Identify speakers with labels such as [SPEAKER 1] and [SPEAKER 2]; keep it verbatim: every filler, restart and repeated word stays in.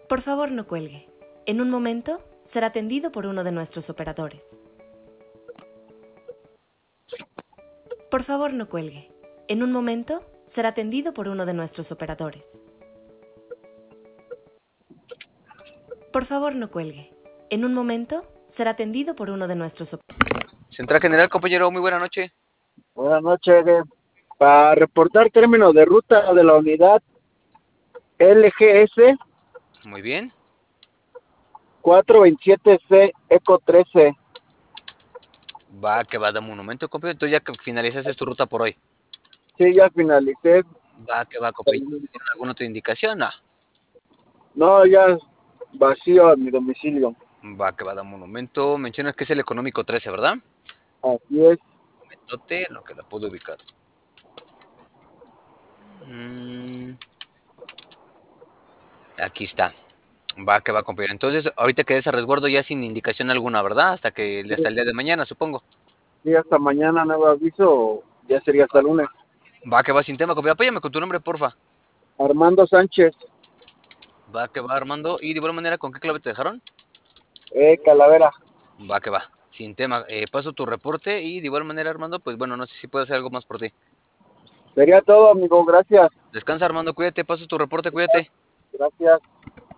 [SPEAKER 1] Por favor, no cuelgue. En un momento será atendido por uno de nuestros operadores. Por favor, no cuelgue. En un momento será atendido por uno de nuestros operadores. Por favor, no cuelgue. En un momento será atendido por uno de nuestros operadores.
[SPEAKER 2] Central General, compañero, muy buena noche.
[SPEAKER 3] Buenas noches. eh, Para reportar términos de ruta de la unidad L G S
[SPEAKER 2] Muy bien.
[SPEAKER 3] cuatrocientos veintisiete C Eco trece.
[SPEAKER 2] Va, que va, dame un momento, compañero. Tú ya que finalizaste tu ruta por hoy.
[SPEAKER 3] Sí, ya finalicé.
[SPEAKER 2] Va, que va, compañero. ¿Tienen alguna otra indicación? No.
[SPEAKER 3] No, ya vacío a mi domicilio.
[SPEAKER 2] Va, que va, dame un momento. Mencionas que es el económico trece, ¿verdad?
[SPEAKER 3] Así es.
[SPEAKER 2] Momento, lo que la puedo ubicar. Mm, aquí está. Va, que va, compañero. Entonces, ahorita quedé a resguardo ya sin indicación alguna, ¿verdad? Hasta que hasta el día de mañana, supongo.
[SPEAKER 3] Sí, hasta mañana nuevo aviso, ya sería hasta lunes.
[SPEAKER 2] Va, que va, sin tema, compañero. Apóyame con tu nombre, porfa.
[SPEAKER 3] Armando Sánchez,
[SPEAKER 2] Va, que va, Armando. Y de igual manera, ¿con qué clave te dejaron?
[SPEAKER 3] eh, Calavera.
[SPEAKER 2] Va, que va. Sin tema. Eh, paso tu reporte y de igual manera, Armando, pues bueno, no sé si puedo hacer algo más por ti.
[SPEAKER 3] Sería todo, amigo, gracias.
[SPEAKER 2] Descansa, Armando, cuídate. Paso tu reporte, cuídate.
[SPEAKER 3] Gracias.